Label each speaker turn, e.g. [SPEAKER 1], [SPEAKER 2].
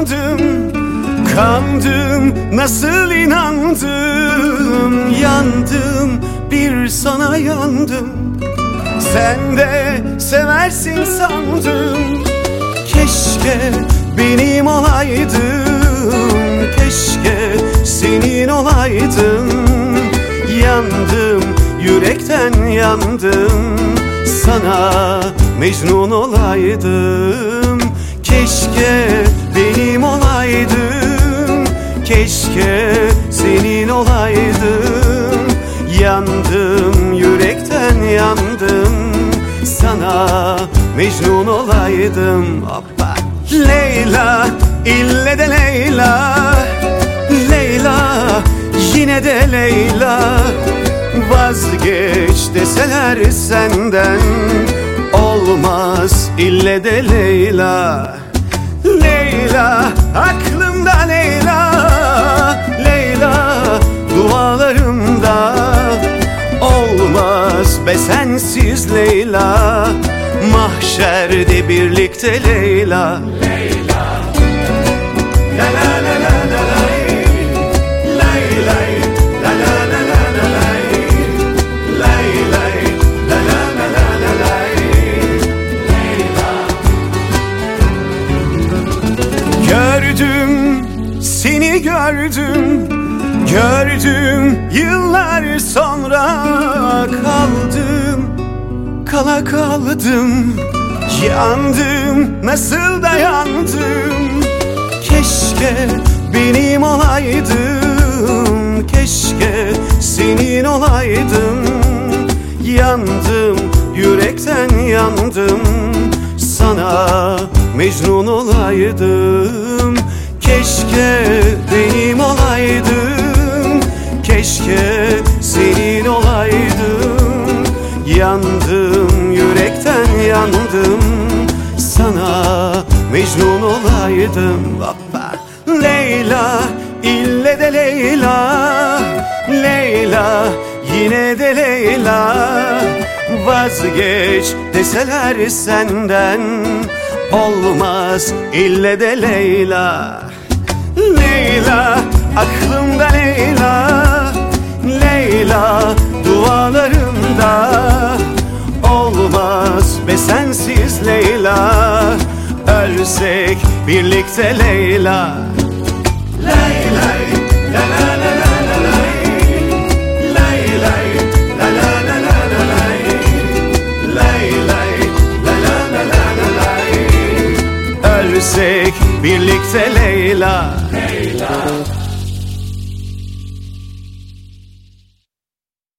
[SPEAKER 1] yandım, kandım, nasıl inandım. Yandım, bir sana yandım. Sen de seversin sandım. Keşke benim olaydım, keşke senin olaydım. Yandım, yürekten yandım, sana Mecnun olaydım. Keşke benim olaydım, keşke senin olaydım. Yandım, yürekten yandım, sana Mecnun olaydım. Hoppa. Leyla, ille de Leyla, Leyla, yine de Leyla. Vazgeç deseler senden, olmaz ille de Leyla. Leyla, aklımda Leyla, Leyla, dualarımda. Olmaz be sensiz Leyla, mahşerde birlikte Leyla. Leyla, la la la la la la, lay lay, la la la la la lay, lay lay, la la la la la lay, Leyla. Gördüm, seni gördüm, gördüm yıllar sonra. Kaldım, kala kaldım, yandım, nasıl dayandım. Keşke benim olaydım, keşke senin olaydım. Yandım, yürekten yandım, sana Mecnun olaydım. Keşke benim olaydım, keşke senin olaydım. Yandım, yürekten yandım, sana Mecnun olaydım. Hoppa. Leyla, ille de Leyla, Leyla, yine de Leyla. Vazgeç deseler senden, olmaz ille de Leyla. Leyla, aklımda Leyla, Leyla, dualarımda. Olmaz be sensiz Leyla, ölsek birlikte Leyla. Lay lay, la la la la la lay, lay lay, la la la la la lay, lay lay, la la la la la lay. Ölsek birlikte Leyla. Leyla.